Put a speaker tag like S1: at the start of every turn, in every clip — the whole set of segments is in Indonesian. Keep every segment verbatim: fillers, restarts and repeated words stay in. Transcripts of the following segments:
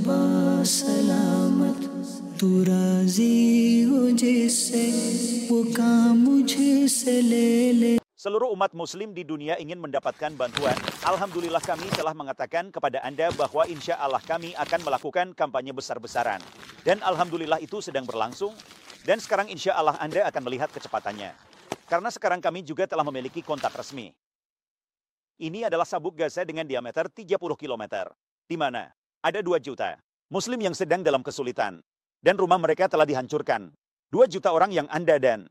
S1: जुबा सलामत तू राजी हो जिससे वो काम मुझसे ले ले.
S2: Seluruh umat muslim di dunia ingin mendapatkan bantuan. Alhamdulillah kami telah mengatakan kepada Anda bahwa insya Allah kami akan melakukan kampanye besar-besaran. Dan Alhamdulillah itu sedang berlangsung. Dan sekarang insya Allah Anda akan melihat kecepatannya. Karena sekarang kami juga telah memiliki kontak resmi. Ini adalah sabuk Gaza dengan diameter tiga puluh kilometer. Di mana ada dua juta muslim yang sedang dalam kesulitan. Dan rumah mereka telah dihancurkan. dua juta orang yang Anda dan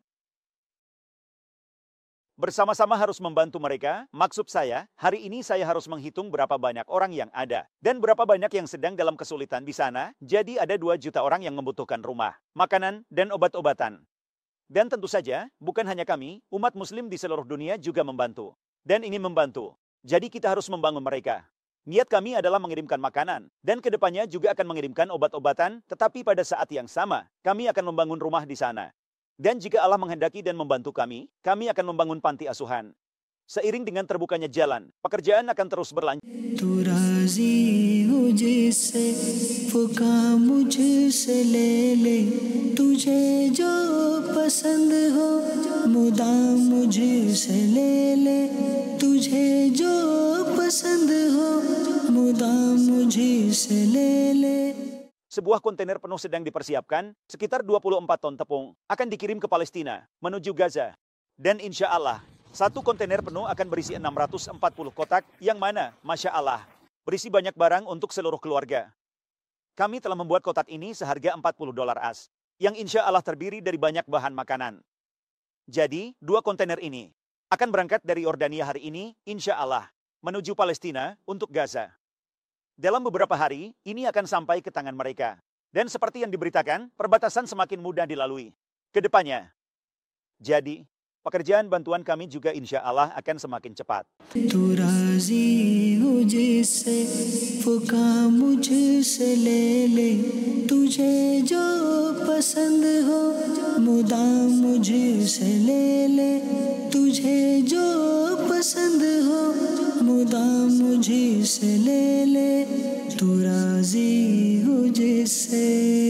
S2: bersama-sama harus membantu mereka. Maksud saya, hari ini saya harus menghitung berapa banyak orang yang ada. Dan berapa banyak yang sedang dalam kesulitan di sana. Jadi ada dua juta orang yang membutuhkan rumah, makanan, dan obat-obatan. Dan tentu saja, bukan hanya kami, umat muslim di seluruh dunia juga membantu. Dan ingin membantu. Jadi kita harus membangun mereka. Niat kami adalah mengirimkan makanan. Dan kedepannya juga akan mengirimkan obat-obatan. Tetapi pada saat yang sama, kami akan membangun rumah di sana. Dan jika Allah menghendaki dan membantu kami, kami akan membangun panti asuhan. Seiring dengan terbukanya jalan, pekerjaan akan terus berlanjut.
S1: Tu razi ho jisse wo kaam mujhse le le tujhe jo pasand ho mudam mujhse le le tujhe jo pasand ho mudam mujhse le le.
S2: Sebuah kontainer penuh sedang dipersiapkan, sekitar dua puluh empat ton tepung, akan dikirim ke Palestina, menuju Gaza. Dan insya Allah, satu kontainer penuh akan berisi enam ratus empat puluh kotak, yang mana, Masya Allah, berisi banyak barang untuk seluruh keluarga. Kami telah membuat kotak ini seharga empat puluh dolar as, yang insya Allah terdiri dari banyak bahan makanan. Jadi, dua kontainer ini akan berangkat dari Yordania hari ini, insya Allah, menuju Palestina untuk Gaza. Dalam beberapa hari, ini akan sampai ke tangan mereka. Dan seperti yang diberitakan, perbatasan semakin mudah dilalui. Kedepannya. Jadi, pekerjaan bantuan kami juga insya Allah akan semakin cepat.
S1: Tu razi ho jisse wo kaam mujhse le le tujhe jo pasand ho mudam mujhse le le tujhe jo pasand ho mudam mujhse le le tu razi ho jisse